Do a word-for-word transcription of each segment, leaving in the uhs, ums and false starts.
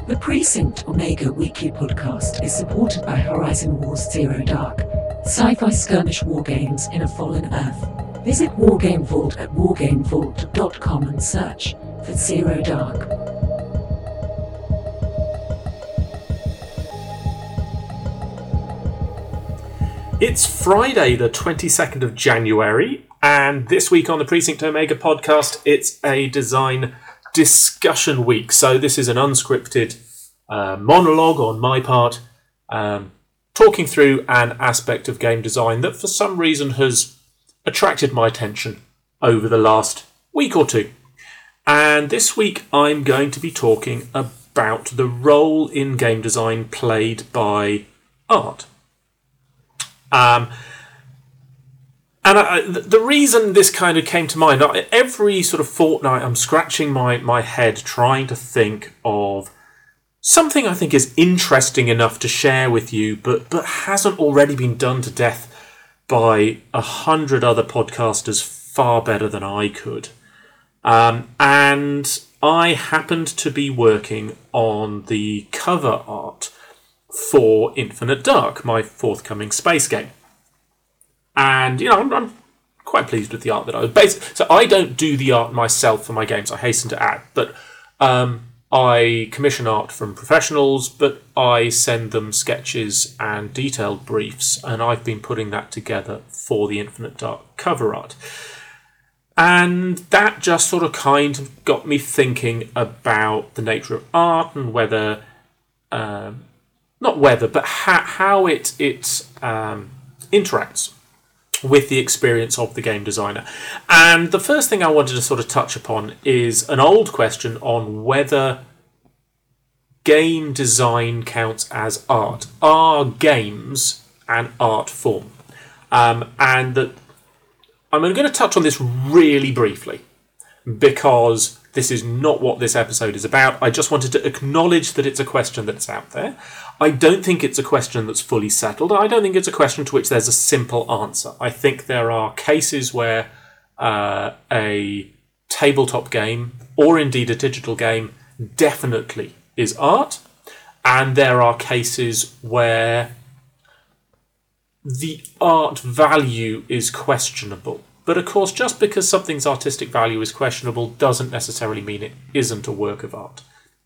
The Precinct Omega Weekly Podcast is supported by Horizon Wars Zero Dark, sci-fi skirmish war games in a fallen Earth. Visit Wargame Vault at wargame vault dot com and search for Zero Dark. It's Friday, the twenty-second of January, and this week on the Precinct Omega podcast, it's a design discussion week. So this is an unscripted uh, monologue on my part, um, talking through an aspect of game design that for some reason has attracted my attention over the last week or two. And this week I'm going to be talking about the role in game design played by art. Um, and I, the reason this kind of came to mind, every sort of fortnight I'm scratching my, my head trying to think of something I think is interesting enough to share with you, but, but hasn't already been done to death by a hundred other podcasters far better than I could. Um, and I happened to be working on the cover art for Infinite Dark, my forthcoming space game. And, you know, I'm, I'm quite pleased with the art that I was basically... So I don't do the art myself for my games, I hasten to add. But um, I commission art from professionals, but I send them sketches and detailed briefs, and I've been putting that together for the Infinite Dark cover art. And that just sort of kind of got me thinking about the nature of art and whether... Um, not whether, but how, how it, it um, interacts with the experience of the game designer. And the first thing I wanted to sort of touch upon is an old question on whether game design counts as art. Are games an art form? Um, and that I'm going to touch on this really briefly because this is not what this episode is about. I just wanted to acknowledge that it's a question that's out there. I don't think it's a question that's fully settled. I don't think it's a question to which there's a simple answer. I think there are cases where uh, a tabletop game, or indeed a digital game, definitely is art. And there are cases where the art value is questionable. But of course, just because something's artistic value is questionable doesn't necessarily mean it isn't a work of art.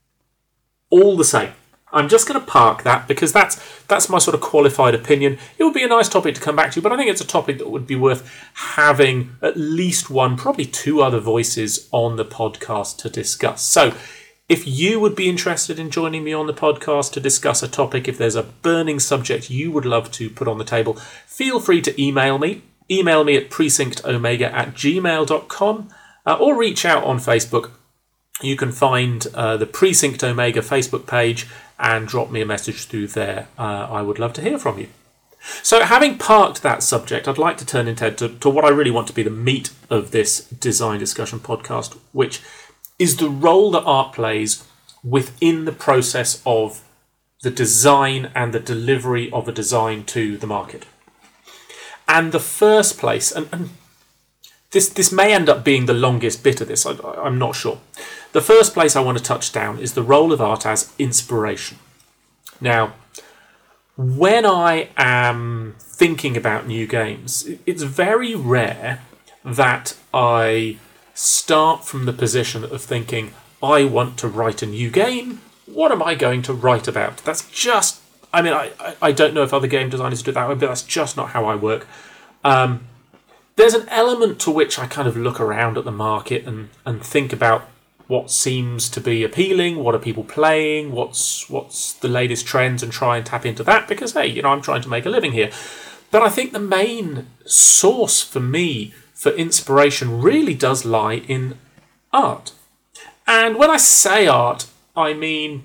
All the same, I'm just going to park that because that's that's my sort of qualified opinion. It would be a nice topic to come back to, but I think it's a topic that would be worth having at least one, probably two other voices on the podcast to discuss. So if you would be interested in joining me on the podcast to discuss a topic, if there's a burning subject you would love to put on the table, feel free to email me. Email me at precinctomega at gmail dot com uh, or reach out on Facebook. You can find uh, the Precinct Omega Facebook page and drop me a message through there. Uh, I would love to hear from you. So having parked that subject, I'd like to turn instead to, to what I really want to be the meat of this design discussion podcast, which is the role that art plays within the process of the design and the delivery of a design to the market. And the first place, and, and this this may end up being the longest bit of this, I, I'm not sure. The first place I want to touch down is the role of art as inspiration. Now, when I am thinking about new games, it's very rare that I start from the position of thinking, I want to write a new game. What am I going to write about? That's just... I mean, I, I don't know if other game designers do it that way, but that's just not how I work. Um, there's an element to which I kind of look around at the market and, and think about what seems to be appealing, what are people playing, what's what's the latest trends, and try and tap into that because, hey, you know, I'm trying to make a living here. But I think the main source for me for inspiration really does lie in art. And when I say art, I mean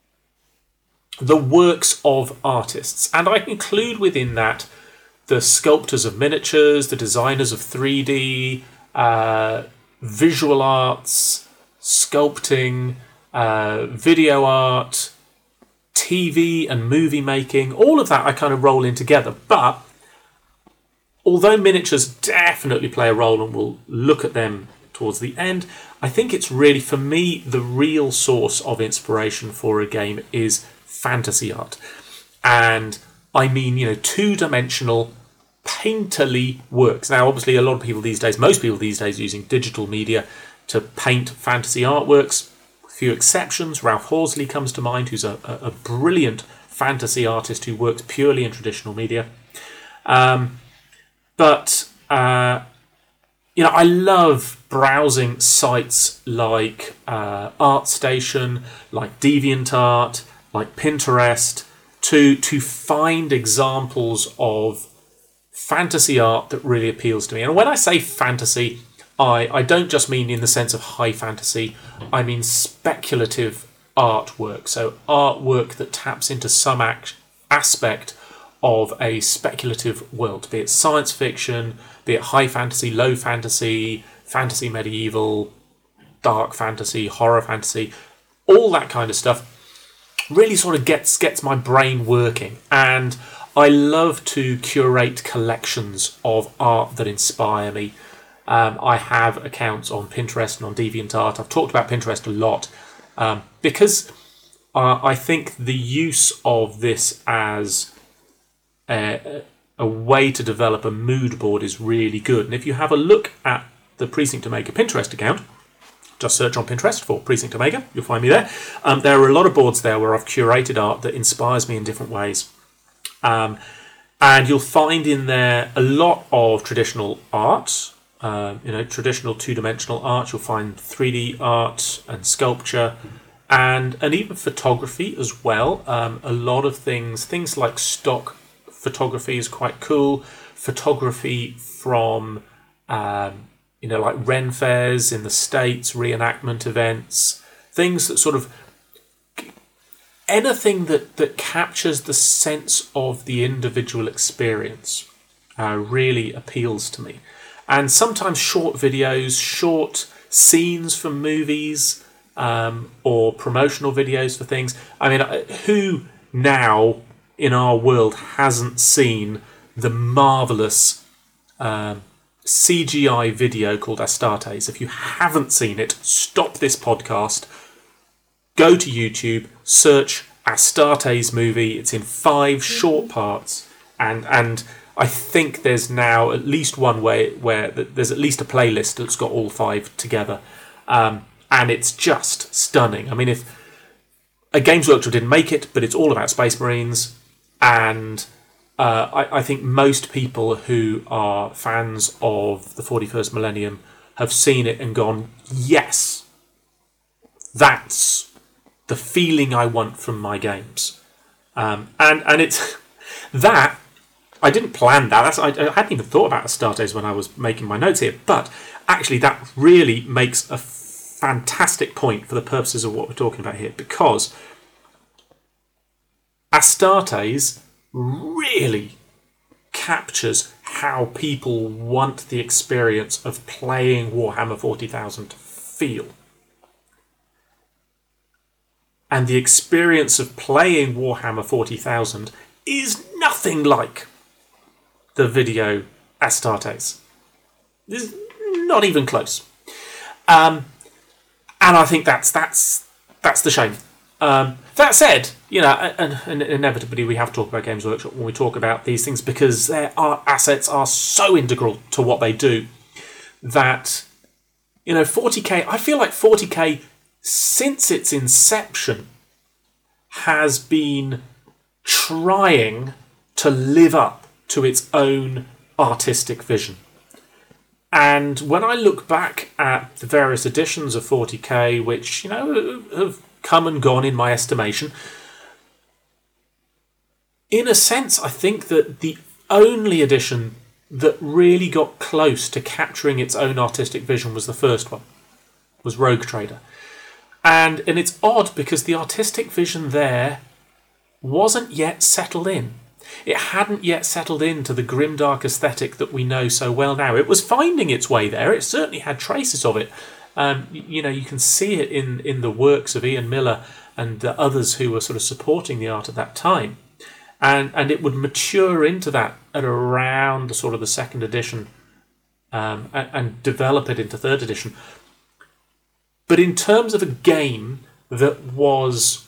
the works of artists. And I include within that the sculptors of miniatures, the designers of three D, uh, visual arts, sculpting, uh, video art, T V and movie making. All of that I kind of roll in together. But although miniatures definitely play a role, and we'll look at them towards the end. I think it's really, for me, the real source of inspiration for a game is fantasy art. And I mean, you know, two-dimensional, painterly works. Now, obviously, a lot of people these days, most people these days, using digital media to paint fantasy artworks. A few exceptions. Ralph Horsley comes to mind, who's a, a, a brilliant fantasy artist who works purely in traditional media. Um, but, uh, you know, I love browsing sites like uh, ArtStation, like DeviantArt, like Pinterest, to to find examples of fantasy art that really appeals to me. And when I say fantasy, I, I don't just mean in the sense of high fantasy, I mean speculative artwork. So artwork that taps into some act, aspect of a speculative world, be it science fiction, be it high fantasy, low fantasy, fantasy medieval, dark fantasy, horror fantasy, all that kind of stuff really sort of gets gets my brain working. And I love to curate collections of art that inspire me. Um, I have accounts on Pinterest and on DeviantArt. I've talked about Pinterest a lot um, because uh, I think the use of this as a, a way to develop a mood board is really good. And if you have a look at the Precinct Omega Pinterest account, just search on Pinterest for Precinct Omega, you'll find me there. Um, there are a lot of boards there where I've curated art that inspires me in different ways. Um, and you'll find in there a lot of traditional art, uh, you know, traditional two-dimensional art. You'll find three D art and sculpture, and and even photography as well. Um, a lot of things, things like stock photography is quite cool. Photography from, um, you know, like Ren fairs in the States, reenactment events, things that sort of anything that, that captures the sense of the individual experience uh, really appeals to me. And sometimes short videos, short scenes from movies, um, or promotional videos for things. I mean, who now in our world hasn't seen the marvellous um, C G I video called Astartes? If you haven't seen it, stop this podcast, go to YouTube, search Astartes movie. It's in five short parts, and and I think there's now at least one way where there's at least a playlist that's got all five together, um, and it's just stunning. I mean, if a Games Workshop didn't make it, but it's all about Space Marines, and uh, I, I think most people who are fans of the forty-first Millennium have seen it and gone, yes, that's the feeling I want from my games. Um, and and it's that, I didn't plan that. That's, I, I hadn't even thought about Astartes when I was making my notes here, but actually that really makes a fantastic point for the purposes of what we're talking about here, because Astartes really captures how people want the experience of playing Warhammer forty thousand to feel. And the experience of playing Warhammer forty thousand is nothing like the video Astartes. It's not even close. Um, and I think that's that's that's the shame. Um, that said, you know, and, and inevitably we have to talk about Games Workshop when we talk about these things, because their art assets are so integral to what they do that, you know, forty K, I feel like forty K, since its inception, has been trying to live up to its own artistic vision. And when I look back at the various editions of forty K, which, you know, have come and gone in my estimation, in a sense, I think that the only edition that really got close to capturing its own artistic vision was the first one, was Rogue Trader. And and it's odd because the artistic vision there wasn't yet settled in. It hadn't yet settled into the grimdark aesthetic that we know so well now. It was finding its way there. It certainly had traces of it. Um, you know, you can see it in, in the works of Ian Miller and the others who were sort of supporting the art at that time. And and it would mature into that at around the sort of the second edition um, and, and develop it into third edition. But in terms of a game that was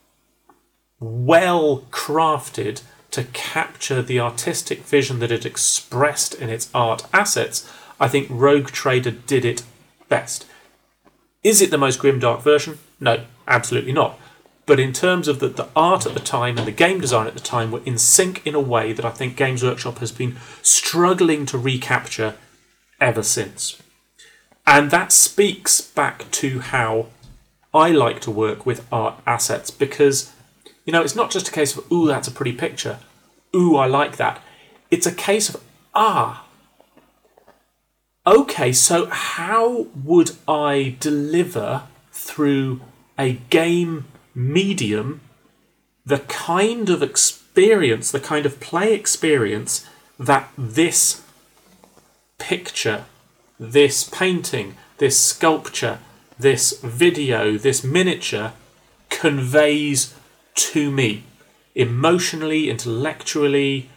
well crafted to capture the artistic vision that it expressed in its art assets, I think Rogue Trader did it best. Is it the most grimdark version? No, absolutely not. But in terms of the, the art at the time and the game design at the time were in sync in a way that I think Games Workshop has been struggling to recapture ever since. And that speaks back to how I like to work with art assets, because, you know, it's not just a case of, ooh, that's a pretty picture. Ooh, I like that. It's a case of, ah, okay, so how would I deliver through a game medium the kind of experience, the kind of play experience that this picture, this painting, this sculpture, this video, this miniature conveys to me emotionally, intellectually.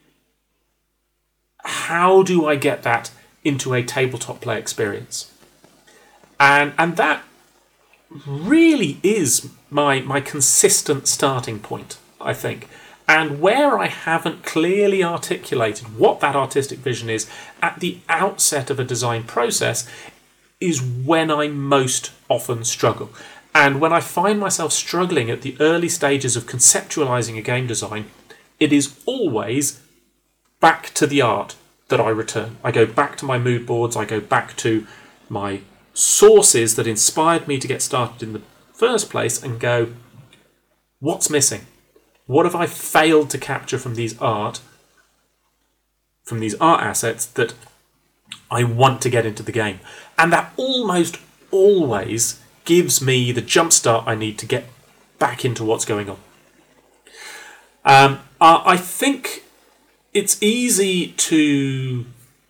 How do I get that into a tabletop play experience? And and that really is my my consistent starting point, I think. And where I haven't clearly articulated what that artistic vision is at the outset of a design process is when I most often struggle. And when I find myself struggling at the early stages of conceptualizing a game design, it is always back to the art that I return. I go back to my mood boards, I go back to my sources that inspired me to get started in the first place and go, what's missing? What have I failed to capture from these art, from these art assets that I want to get into the game? And that almost always gives me the jumpstart I need to get back into what's going on. Um, I think it's easy to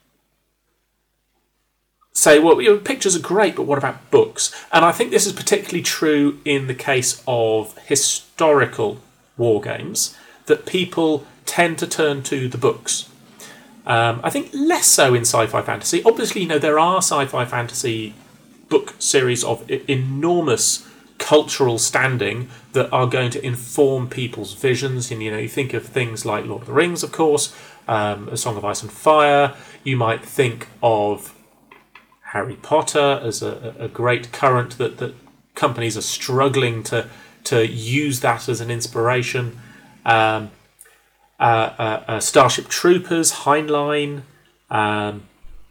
say, well, you know, pictures are great, but what about books? And I think this is particularly true in the case of historical war games, that people tend to turn to the books. Um, I think less so in sci-fi fantasy. Obviously, you know, there are sci-fi fantasy book series of I- enormous cultural standing that are going to inform people's visions. And, you know, you think of things like Lord of the Rings, of course, um, A Song of Ice and Fire. You might think of Harry Potter as a, a great current that, that companies are struggling to to use that as an inspiration. Um, uh, uh, uh, Starship Troopers, Heinlein, um,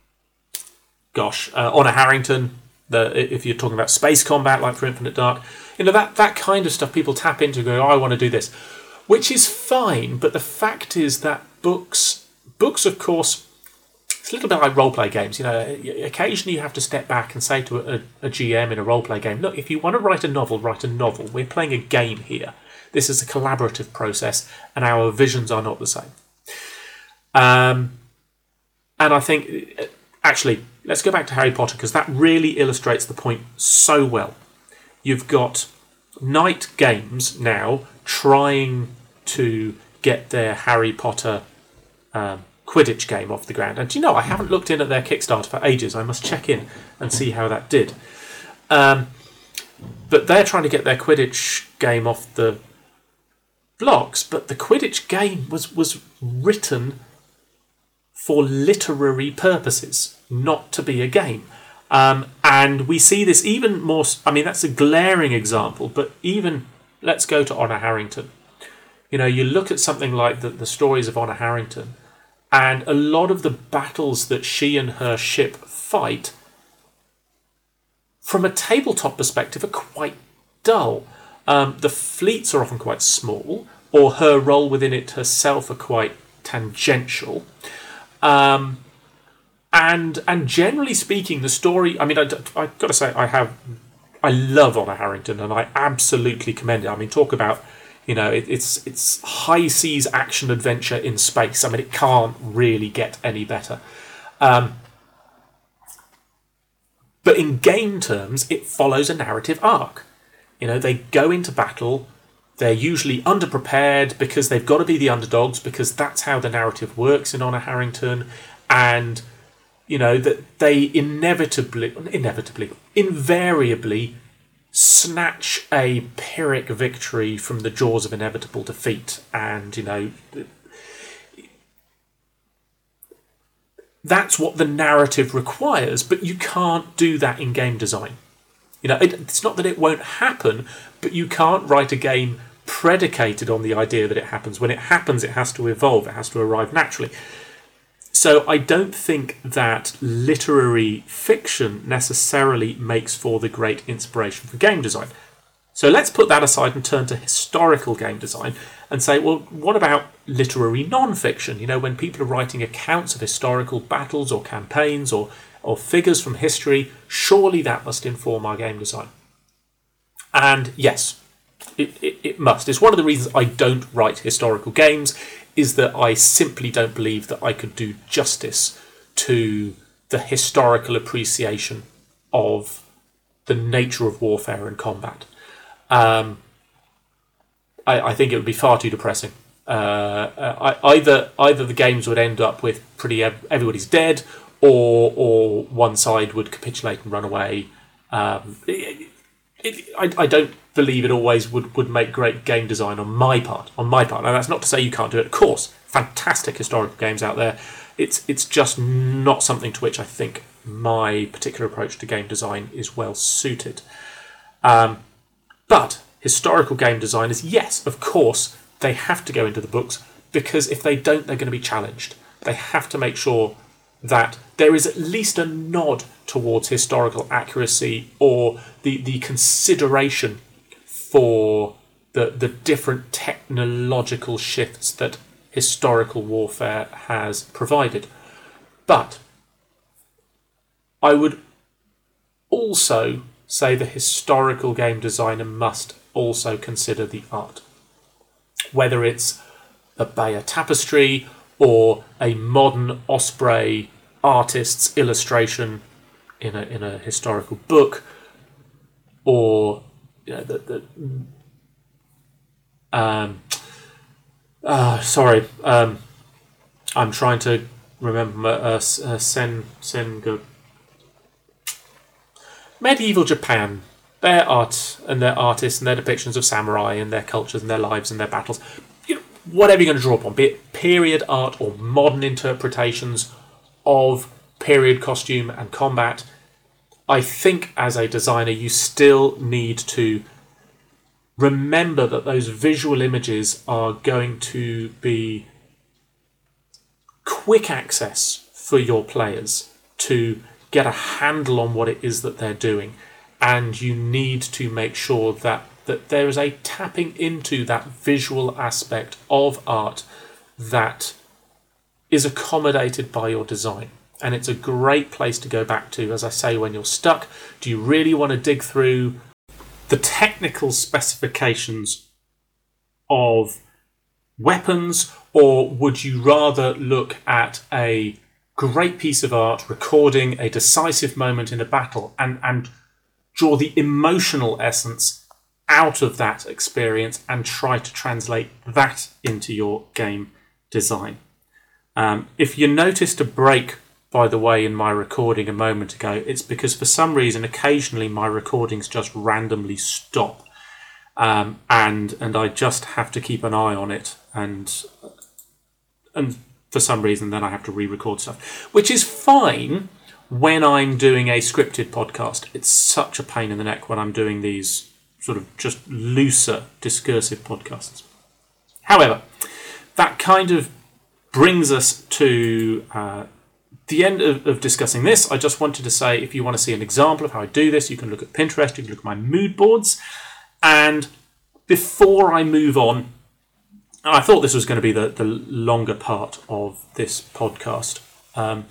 gosh, uh, Honor Harrington. The, if you're talking about space combat, like for Infinite Dark, you know, that that kind of stuff people tap into, go, oh, I want to do this, which is fine. But the fact is that books, books, of course, it's a little bit like role-play games. You know, occasionally you have to step back and say to a, a G M in a role-play game, look, if you want to write a novel, write a novel. We're playing a game here. This is a collaborative process, and our visions are not the same. Um, and I think, actually, let's go back to Harry Potter, because that really illustrates the point so well. You've got Night Games now trying to get their Harry Potter um, Quidditch game off the ground. And do you know, I haven't looked in at their Kickstarter for ages. I must check in and see how that did. Um, but they're trying to get their Quidditch game off the blocks. But the Quidditch game was, was written for literary purposes, not to be a game. Um, and we see this even more... I mean, that's a glaring example, but even... Let's go to Honor Harrington. You know, you look at something like the, the stories of Honor Harrington, and a lot of the battles that she and her ship fight, from a tabletop perspective, are quite dull. Um, the fleets are often quite small, or her role within it herself are quite tangential. Um, and and generally speaking, the story... I mean, I, I've got to say, I have... I love Honor Harrington, and I absolutely commend it. I mean, talk about... You know, it, it's it's high seas action adventure in space. I mean, it can't really get any better. Um, but in game terms, it follows a narrative arc. You know, they go into battle. They're usually underprepared because they've got to be the underdogs, because that's how the narrative works in Honor Harrington. And, you know, that they inevitably, inevitably, invariably snatch a Pyrrhic victory from the jaws of inevitable defeat. And, you know, that's what the narrative requires, but you can't do that in game design. You know, it, it's not that it won't happen, but you can't write a game predicated on the idea that it happens. When it happens, it has to evolve, it has to arrive naturally. So I don't think that literary fiction necessarily makes for the great inspiration for game design. So let's put that aside and turn to historical game design and say, well, what about literary non-fiction? You know, when people are writing accounts of historical battles or campaigns or, or figures from history, surely that must inform our game design. And yes, it, it, it must. It's one of the reasons I don't write historical games, is that I simply don't believe that I could do justice to the historical appreciation of the nature of warfare and combat. Um, I, I think it would be far too depressing. Uh, I, either either the games would end up with pretty ev- everybody's dead, or or one side would capitulate and run away. Um, it, it, I, I don't believe it always would, would make great game design on my part. On my part, and that's not to say you can't do it. Of course, fantastic historical games out there. It's it's just not something to which I think my particular approach to game design is well suited. Um, but historical game designers, yes, of course, they have to go into the books, because if they don't, they're going to be challenged. They have to make sure that there is at least a nod towards historical accuracy, or the, the consideration for the the different technological shifts that historical warfare has provided. But I would also say the historical game designer must also consider the art. Whether it's a Bayeux tapestry or a modern Osprey artist's illustration in a in a historical book, or you know, the, the um uh, sorry um I'm trying to remember uh, uh, Sen Sengo medieval Japan, their art and their artists and their depictions of samurai and their cultures and their lives and their battles, you know, whatever you're going to draw upon, be it period art or modern interpretations of period costume and combat, I think as a designer you still need to remember that those visual images are going to be quick access for your players to get a handle on what it is that they're doing, and you need to make sure that, that there is a tapping into that visual aspect of art that is accommodated by your design. And it's a great place to go back to, as I say, when you're stuck. Do you really want to dig through the technical specifications of weapons, or would you rather look at a great piece of art recording a decisive moment in a battle and, and draw the emotional essence out of that experience and try to translate that into your game design? Um, if you noticed a break, by the way, in my recording a moment ago, it's because for some reason occasionally my recordings just randomly stop, um, and and I just have to keep an eye on it, and and for some reason then I have to re-record stuff, which is fine when I'm doing a scripted podcast. It's such a pain in the neck when I'm doing these sort of just looser discursive podcasts. However, that kind of brings us to uh, the end of, of discussing this. I just wanted to say, if you want to see an example of how I do this, you can look at Pinterest, you can look at my mood boards. And before I move on, I thought this was going to be the, the longer part of this podcast. Um,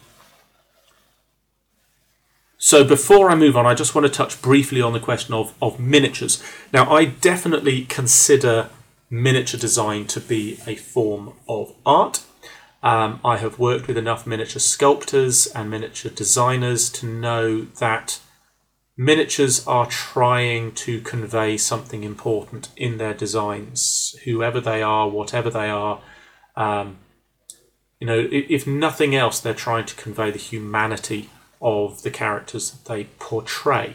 so before I move on, I just want to touch briefly on the question of, of miniatures. Now, I definitely consider miniature design to be a form of art. Um, I have worked with enough miniature sculptors and miniature designers to know that miniatures are trying to convey something important in their designs, whoever they are, whatever they are. Um, You know, if nothing else, they're trying to convey the humanity of the characters that they portray.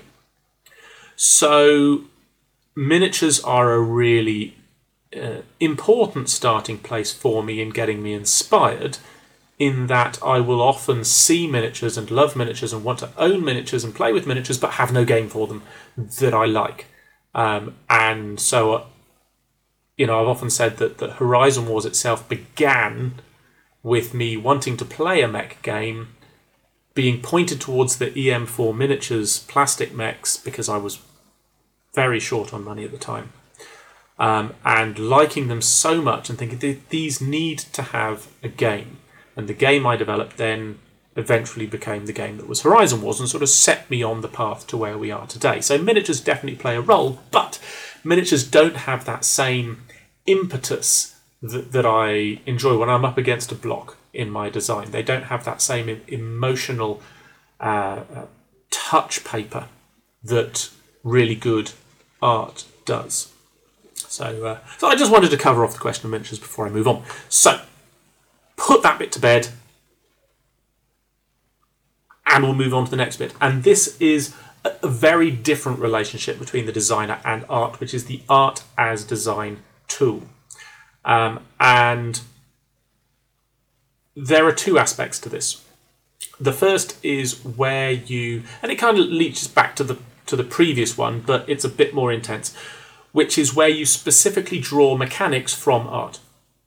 So miniatures are a really uh, important starting place for me in getting me inspired, in that I will often see miniatures and love miniatures and want to own miniatures and play with miniatures, but have no game for them that I like. Um, and so, uh, you know, I've often said that, that Horizon Wars itself began with me wanting to play a mech game, being pointed towards the E M four miniatures plastic mechs because I was very short on money at the time, um, and liking them so much and thinking these need to have a game. And the game I developed then eventually became the game that was Horizon Wars and sort of set me on the path to where we are today. So miniatures definitely play a role, but miniatures don't have that same impetus that, that I enjoy when I'm up against a block in my design. They don't have that same emotional uh, touch paper that really good art does. So, uh, so I just wanted to cover off the question of miniatures before I move on. So, put that bit to bed, and we'll move on to the next bit. And this is a, a very different relationship between the designer and art, which is the art as design tool. Um, and there are two aspects to this. The first is where you, and it kind of leaches back to the to the previous one, but it's a bit more intense, which is where you specifically draw mechanics from art.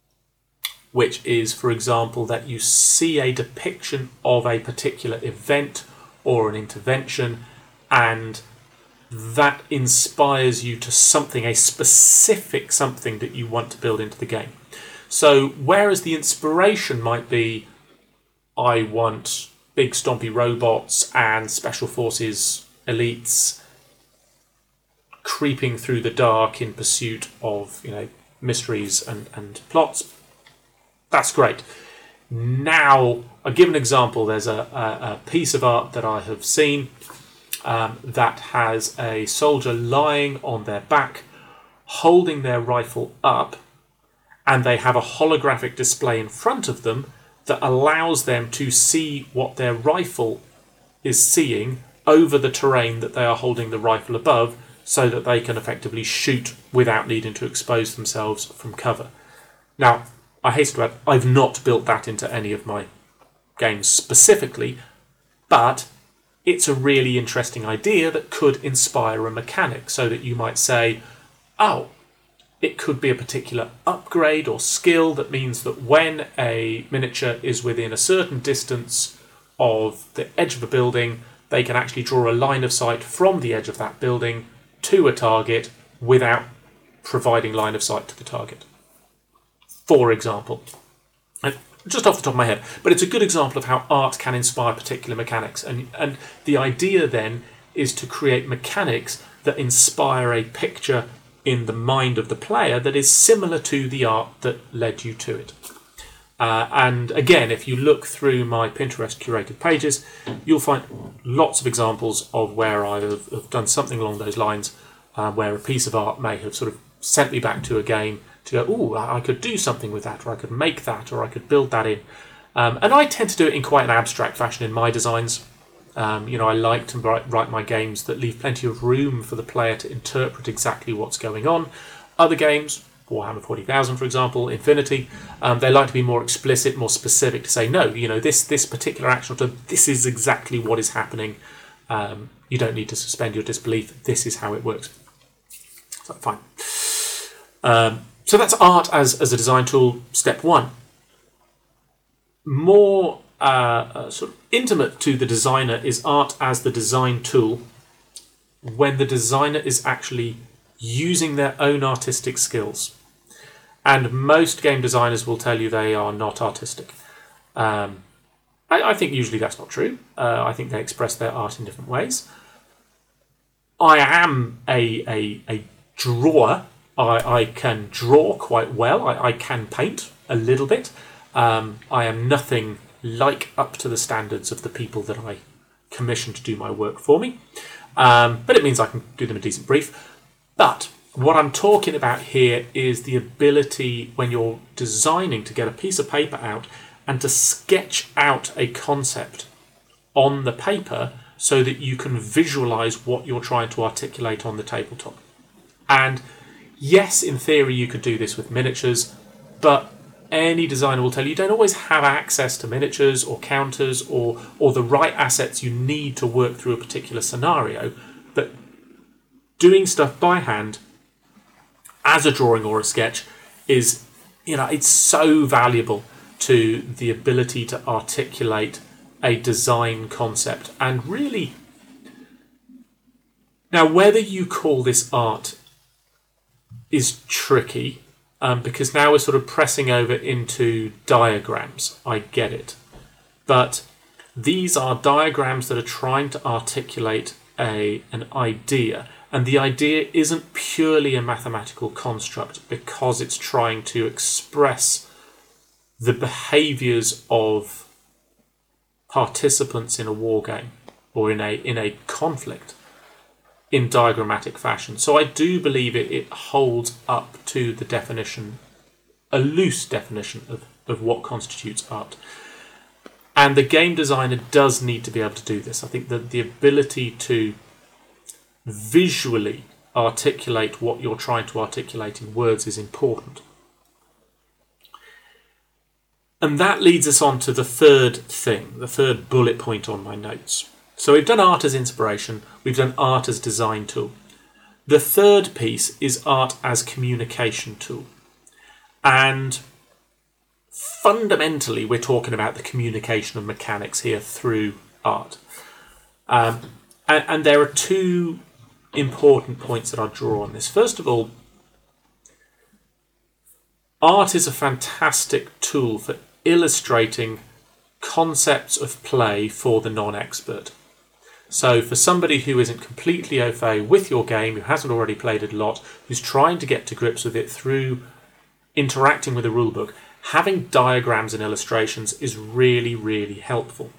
Which is, for example, that you see a depiction of a particular event or an intervention, and that inspires you to something, a specific something that you want to build into the game. So whereas the inspiration might be, I want big stompy robots and special forces elites creeping through the dark in pursuit of, you know, mysteries and, and plots, that's great. Now, I'll give an example. There's a, a, a piece of art that I have seen um, that has a soldier lying on their back, holding their rifle up, and they have a holographic display in front of them that allows them to see what their rifle is seeing over the terrain that they are holding the rifle above, so that they can effectively shoot without needing to expose themselves from cover. Now, I hasten to add, I've not built that into any of my games specifically, but it's a really interesting idea that could inspire a mechanic, so that you might say, oh, it could be a particular upgrade or skill that means that when a miniature is within a certain distance of the edge of a building, they can actually draw a line of sight from the edge of that building to a target without providing line of sight to the target. For example, just off the top of my head, but it's a good example of how art can inspire particular mechanics. And, and the idea then is to create mechanics that inspire a picture in the mind of the player that is similar to the art that led you to it. Uh, and again, if you look through my Pinterest curated pages, you'll find lots of examples of where I have, have done something along those lines, uh, where a piece of art may have sort of sent me back to a game to go, oh, I could do something with that, or I could make that, or I could build that in. Um, and I tend to do it in quite an abstract fashion in my designs. Um, you know, I like to write, write my games that leave plenty of room for the player to interpret exactly what's going on. Other games, Warhammer forty thousand, for example, Infinity, um, they like to be more explicit, more specific, to say, no, you know, this this particular action, or this is exactly what is happening. Um, you don't need to suspend your disbelief. This is how it works. So, fine. Um, so that's art as, as a design tool, step one. More uh, uh, sort of intimate to the designer is art as the design tool when the designer is actually using their own artistic skills. And most game designers will tell you they are not artistic. Um, I, I think usually that's not true. Uh, I think they express their art in different ways. I am a, a, a drawer. I, I can draw quite well. I, I can paint a little bit. Um, I am nothing like up to the standards of the people that I commission to do my work for me. Um, but it means I can do them a decent brief. But what I'm talking about here is the ability when you're designing to get a piece of paper out and to sketch out a concept on the paper so that you can visualize what you're trying to articulate on the tabletop. And yes, in theory, you could do this with miniatures, but any designer will tell you you don't always have access to miniatures or counters or, or the right assets you need to work through a particular scenario. But doing stuff by hand as a drawing or a sketch is, you know, it's so valuable to the ability to articulate a design concept. And really, now whether you call this art is tricky, um, because now we're sort of pressing over into diagrams. I get it. But these are diagrams that are trying to articulate a an idea. And the idea isn't purely a mathematical construct because it's trying to express the behaviours of participants in a war game or in a in a conflict in diagrammatic fashion. So I do believe it, it holds up to the definition, a loose definition of, of what constitutes art. And the game designer does need to be able to do this. I think that the ability to visually articulate what you're trying to articulate in words is important. And that leads us on to the third thing, the third bullet point on my notes. So we've done art as inspiration, we've done art as design tool. The third piece is art as communication tool. And fundamentally, we're talking about the communication of mechanics here through art. Um, and, and there are two important points that I draw on this. First of all, art is a fantastic tool for illustrating concepts of play for the non-expert. So for somebody who isn't completely au fait with your game, who hasn't already played it a lot, who's trying to get to grips with it through interacting with the rulebook, having diagrams and illustrations is really, really helpful.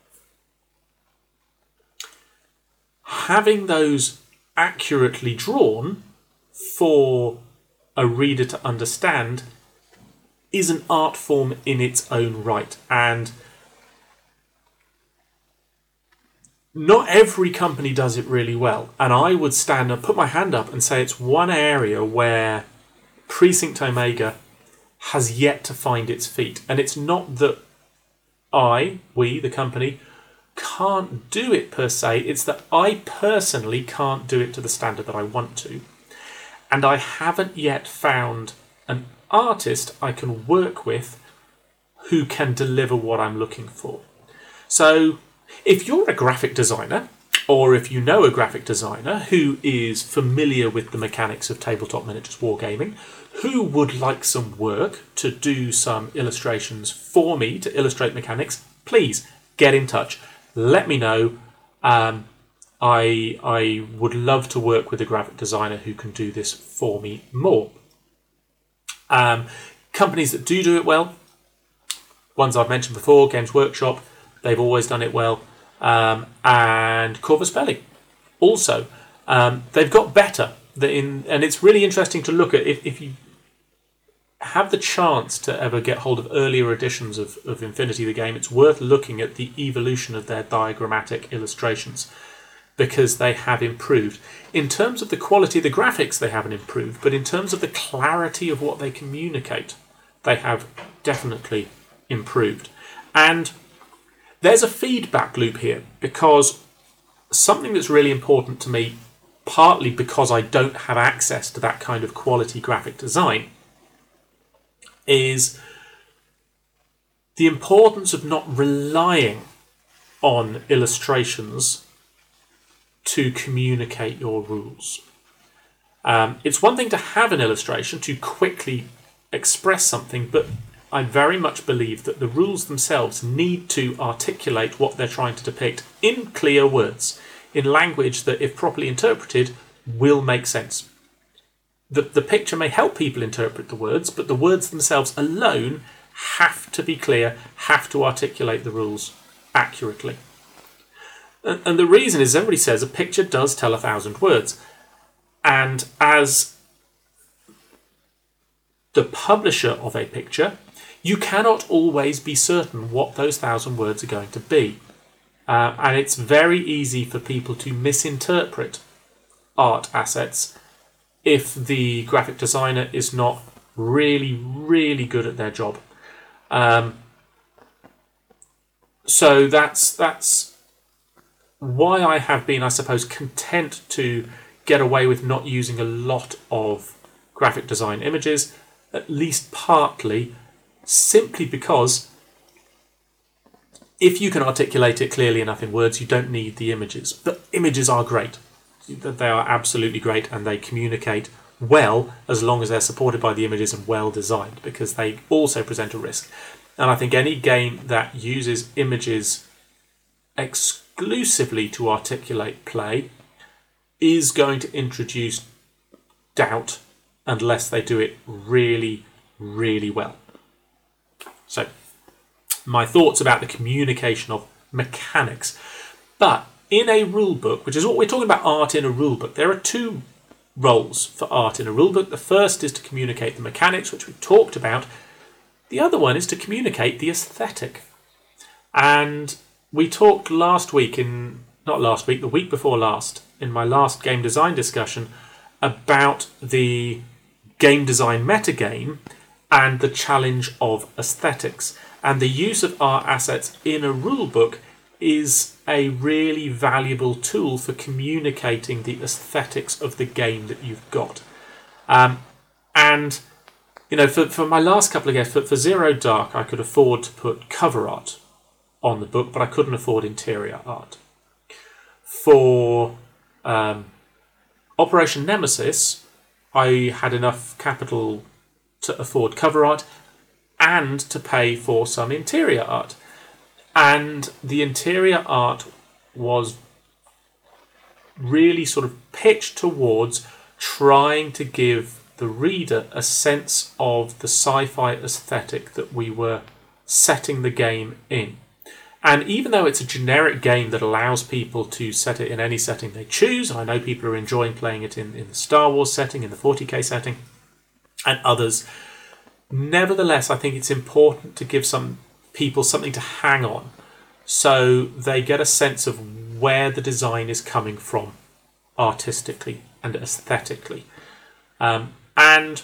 Having those accurately drawn for a reader to understand is an art form in its own right. And not every company does it really well. And I would stand and put my hand up and say it's one area where Precinct Omega has yet to find its feet. And it's not that I, we, the company, can't do it per se. It's that I personally can't do it to the standard that I want to. And I haven't yet found an artist I can work with who can deliver what I'm looking for. So if you're a graphic designer, or if you know a graphic designer who is familiar with the mechanics of tabletop miniatures wargaming, who would like some work to do some illustrations for me to illustrate mechanics, please get in touch. Let me know. Um, I I would love to work with a graphic designer who can do this for me more. Um, companies that do do it well, ones I've mentioned before, Games Workshop, they've always done it well. Um, and Corvus Belli also. Um, they've got better. In, and it's really interesting to look at if, if you have the chance to ever get hold of earlier editions of, of Infinity the game, it's worth looking at the evolution of their diagrammatic illustrations because they have improved. In terms of the quality of the graphics, they haven't improved, but in terms of the clarity of what they communicate, they have definitely improved. And there's a feedback loop here because something that's really important to me, partly because I don't have access to that kind of quality graphic design, is the importance of not relying on illustrations to communicate your rules. Um, it's one thing to have an illustration to quickly express something, but I very much believe that the rules themselves need to articulate what they're trying to depict in clear words, in language that, if properly interpreted, will make sense. The, the picture may help people interpret the words, but the words themselves alone have to be clear, have to articulate the rules accurately. And, and the reason is, everybody says a picture does tell a thousand words. And as the publisher of a picture, you cannot always be certain what those thousand words are going to be. Uh, and it's very easy for people to misinterpret art assets if the graphic designer is not really, really good at their job. Um, so that's that's why I have been, I suppose, content to get away with not using a lot of graphic design images, at least partly, simply because if you can articulate it clearly enough in words, you don't need the images. But images are great. They are absolutely great, and they communicate well as long as they're supported by the images and well designed, because they also present a risk. And I think any game that uses images exclusively to articulate play is going to introduce doubt unless they do it really, really well. So, my thoughts about the communication of mechanics. But in a rule book, which is what we're talking about, art in a rule book, there are two roles for art in a rule book. The first is to communicate the mechanics, which we talked about. The other one is to communicate the aesthetic. And we talked last week, in not last week, the week before last, in my last game design discussion, about the game design metagame and the challenge of aesthetics. And the use of art assets in a rule book is a really valuable tool for communicating the aesthetics of the game that you've got. Um, and, you know, for, for my last couple of games, for, for Zero Dark, I could afford to put cover art on the book, but I couldn't afford interior art. For um, Operation Nemesis, I had enough capital to afford cover art and to pay for some interior art. And the interior art was really sort of pitched towards trying to give the reader a sense of the sci-fi aesthetic that we were setting the game in. And even though it's a generic game that allows people to set it in any setting they choose, and I know people are enjoying playing it in, in the Star Wars setting, in the forty K setting, and others, nevertheless, I think it's important to give some people something to hang on so they get a sense of where the design is coming from artistically and aesthetically. Um, and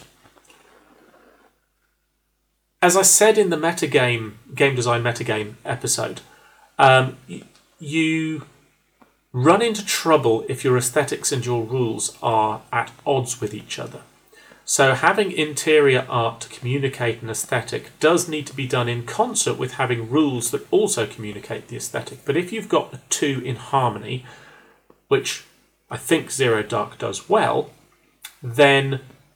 as I said in the metagame, game design metagame episode, um, y- you run into trouble if your aesthetics and your rules are at odds with each other. So having interior art to communicate an aesthetic does need to be done in concert with having rules that also communicate the aesthetic. But if you've got the two in harmony, which I think Zero Dark does well, then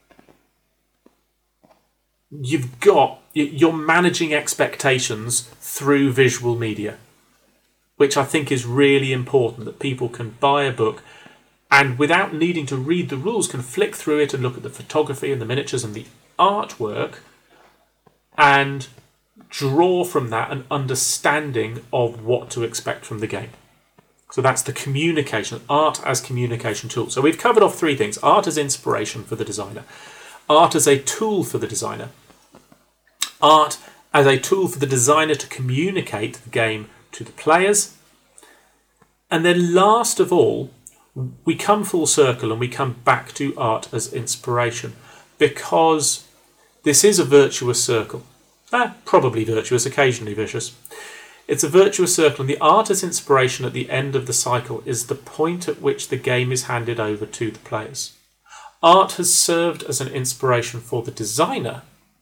you've got, you're managing expectations through visual media, which I think is really important, that people can buy a book and without needing to read the rules can flick through it and look at the photography and the miniatures and the artwork and draw from that an understanding of what to expect from the game. So that's the communication, art as communication tool. So we've covered off three things: art as inspiration for the designer, art as a tool for the designer, art as a tool for the designer to communicate the game to the players, and then last of all, we come full circle and we come back to art as inspiration, because this is a virtuous circle. Ah, probably virtuous, occasionally vicious. It's a virtuous circle, and the art as inspiration at the end of the cycle is the point at which the game is handed over to the players. Art has served as an inspiration for the designer,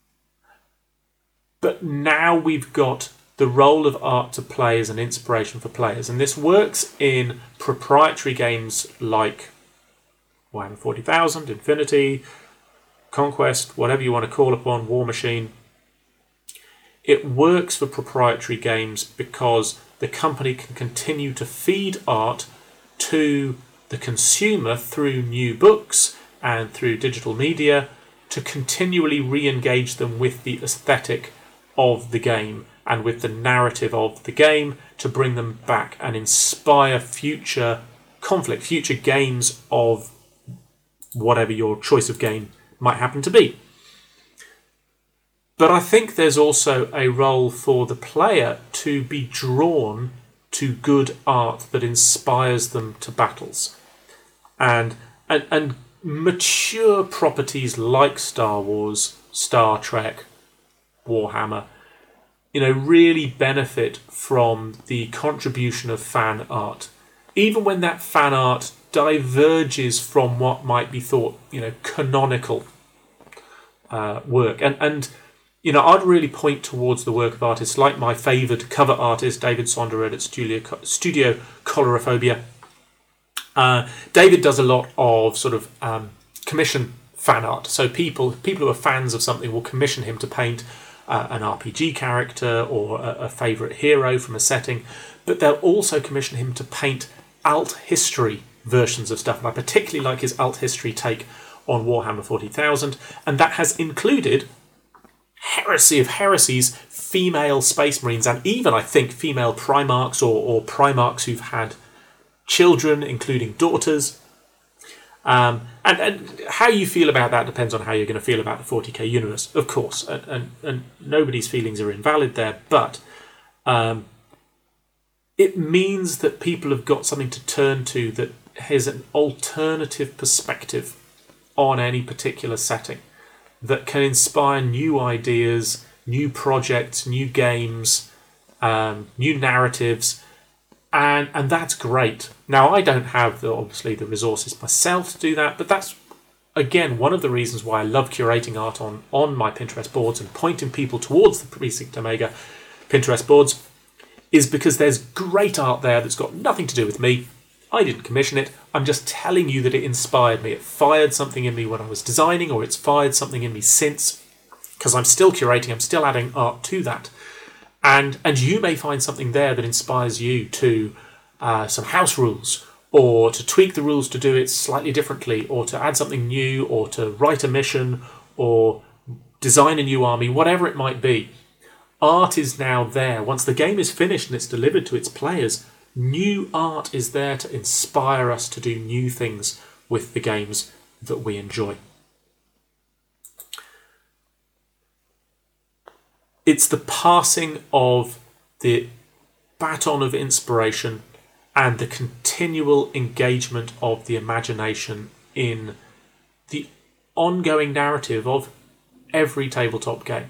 but now we've got the role of art to play as an inspiration for players. And this works in proprietary games like Warhammer forty thousand, Infinity, Conquest, whatever you want to call upon, War Machine. It works for proprietary games because the company can continue to feed art to the consumer through new books and through digital media to continually re-engage them with the aesthetic of the game and with the narrative of the game, to bring them back and inspire future conflict, future games of whatever your choice of game might happen to be. But I think there's also a role for the player to be drawn to good art that inspires them to battles. And and, and mature properties like Star Wars, Star Trek, Warhammer, you know, really benefit from the contribution of fan art. Even when that fan art diverges from what might be thought, you know, canonical uh, work. And, and, you know, I'd really point towards the work of artists like my favoured cover artist, David Sonderud at Studio, Studio Colorophobia. Uh, David does a lot of sort of um, commission fan art. So people people who are fans of something will commission him to paint uh, an R P G character or a, a favourite hero from a setting, but they'll also commission him to paint alt history versions of stuff. And I particularly like his alt history take on Warhammer forty thousand, and that has included heresy of heresies, female space marines, and even, I think, female primarchs or, or primarchs who've had children, including daughters. Um, and, and how you feel about that depends on how you're going to feel about the forty K universe, of course, and, and, and nobody's feelings are invalid there, but um, it means that people have got something to turn to that has an alternative perspective on any particular setting that can inspire new ideas, new projects, new games, um, new narratives, and and that's great. Now, I don't have, the, obviously, the resources myself to do that, but that's, again, one of the reasons why I love curating art on, on my Pinterest boards and pointing people towards the Precinct Omega Pinterest boards, is because there's great art there that's got nothing to do with me. I didn't commission it. I'm just telling you that it inspired me. It fired something in me when I was designing, or it's fired something in me since, because I'm still curating, I'm still adding art to that. And and you may find something there that inspires you to uh, some house rules, or to tweak the rules to do it slightly differently, or to add something new, or to write a mission, or design a new army, whatever it might be. Art is now there. Once the game is finished and it's delivered to its players, new art is there to inspire us to do new things with the games that we enjoy. It's the passing of the baton of inspiration and the continual engagement of the imagination in the ongoing narrative of every tabletop game.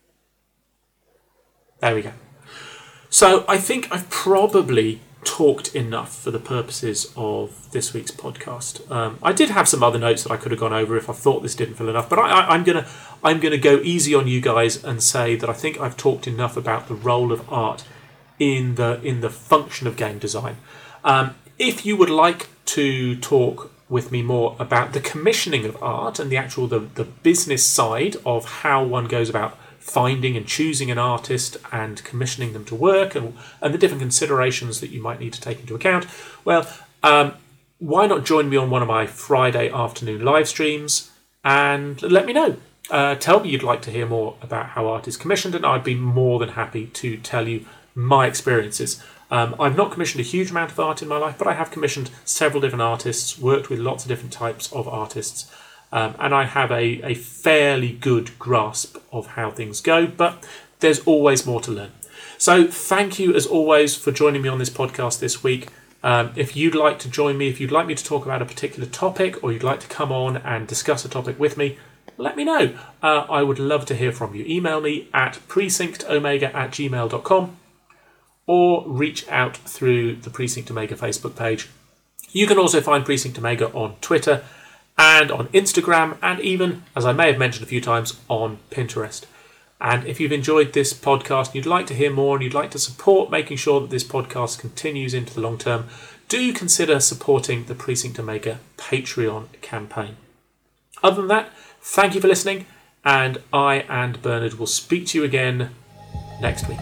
There we go. So I think I've probably talked enough for the purposes of this week's podcast. Um, I did have some other notes that I could have gone over if I thought this didn't feel enough, but I, I, I'm gonna I'm gonna go easy on you guys and say that I think I've talked enough about the role of art in the in the function of game design. Um, if you would like to talk with me more about the commissioning of art and the actual the, the business side of how one goes about finding and choosing an artist and commissioning them to work, and, and the different considerations that you might need to take into account, well, um, why not join me on one of my Friday afternoon live streams and let me know. Uh, tell me you'd like to hear more about how art is commissioned, and I'd be more than happy to tell you my experiences. Um, I've not commissioned a huge amount of art in my life, but I have commissioned several different artists, worked with lots of different types of artists, Um, and I have a, a fairly good grasp of how things go, but there's always more to learn. So thank you, as always, for joining me on this podcast this week. Um, if you'd like to join me, if you'd like me to talk about a particular topic, or you'd like to come on and discuss a topic with me, let me know. Uh, I would love to hear from you. Email me at precinctomega at gmail dot com, or reach out through the Precinct Omega Facebook page. You can also find Precinct Omega on Twitter and on Instagram, and even, as I may have mentioned a few times, on Pinterest. And if you've enjoyed this podcast and you'd like to hear more and you'd like to support making sure that this podcast continues into the long term, do consider supporting the Precinct Omega Patreon campaign. Other than that, thank you for listening, and I and Bernard will speak to you again next week.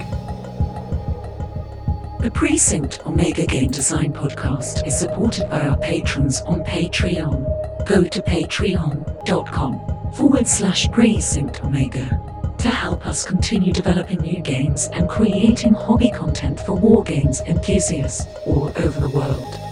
The Precinct Omega Game Design Podcast is supported by our patrons on Patreon. Go to patreon.com forward slash Precinct Omega to help us continue developing new games and creating hobby content for wargames enthusiasts all over the world.